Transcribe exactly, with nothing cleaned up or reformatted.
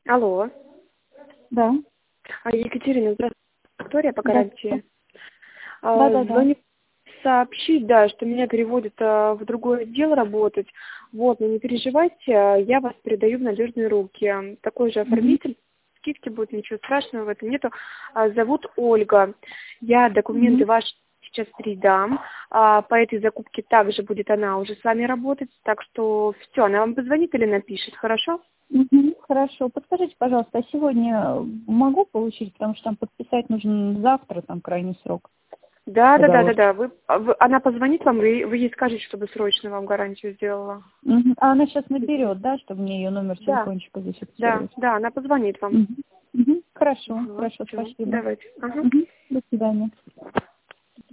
Алло. Да. А, Екатерина, здравствуйте. Виктория по Да. гарантии. А, Да, да, да. Звоню сообщить, да, что меня переводят а, в другой отдел работать. Вот, но не переживайте, а, я вас передаю в надежные руки. Такой же Мгм. оформитель, скидки будет, ничего страшного в этом нету. А, зовут Ольга. Я документы Мгм. ваши сейчас передам. А, по этой закупке также будет она уже с вами работать. Так что все, она вам позвонит или напишет, хорошо? Мгм. Хорошо. Подскажите, пожалуйста, а сегодня могу получить, потому что там подписать нужно завтра, там крайний срок Да, да, да, да, договор. да. Вы, а вы- она позвонит вам, вы, вы ей скажете, чтобы срочно вам гарантию сделала. Мгм. А она сейчас наберет, да, чтобы мне ее номер Да, телефончика да, зафиксировать? да, она позвонит вам. Мгм. Мгм. Хорошо, Вот, хорошо, все, спасибо. давайте. Ага. Мгм. До свидания.